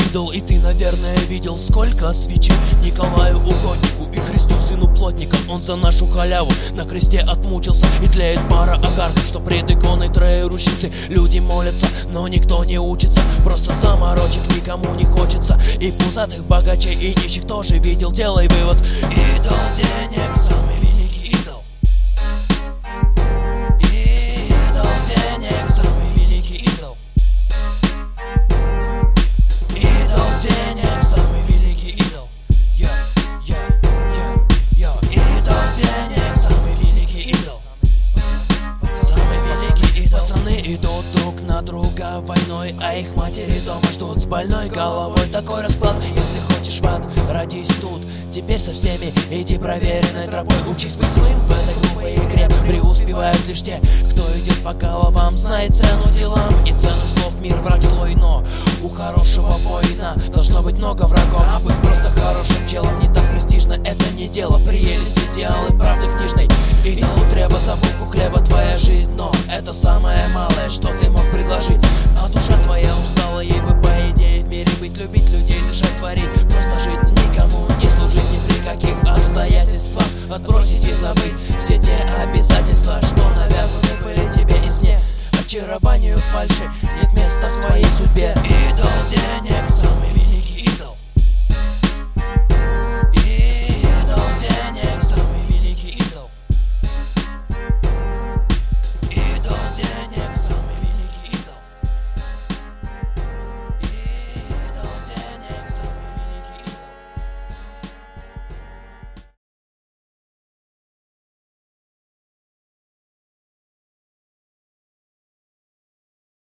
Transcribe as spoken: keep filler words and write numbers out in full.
идол. И ты, наверное, видел, сколько свечей Николаю Угоднику и Христу, сыну плотника. Он за нашу халяву на кресте отмучился, и тлеет пара огарков, что пред иконой троеручницы. Люди молятся, но никто не учится, просто заморочек никому не хочется. И пузатых богачей, и нищих тоже видел. Делай вывод: идол денег самый великий идол. Идол денег самый великий идол. Идол денег самый великий идол. Йо, йо, йо, йо. Идол денег самый великий идол. Самый великий идол. Пацаны идут друг на друга войной, а их матери дома ждут с больной головой. Такой расклад: если хочешь в ад, родись тут. Теперь со всеми иди проверенной тропой. Учись быть злым в этой глупой игре. Преуспевают лишь те, кто идет по головам, знает цену делам и цену слов. Мир враг злой, но у хорошего воина должно быть много врагов. А быть просто хорошим челом не так престижно, это не дело. Приелись идеалы правды книжной, идолу треба за булку хлеба твоя жизнь. Но это самое малое, что ты мог предложить. А душа твоя устала, ей бы по идее в мире быть, любить людей, дышать, творить, просто жить, никому не служить ни при каких обстоятельствах. Отбросить и забыть все те обязательства, что навязаны были тебе извне. Очарованию фальши нет места в твоей судьбе. И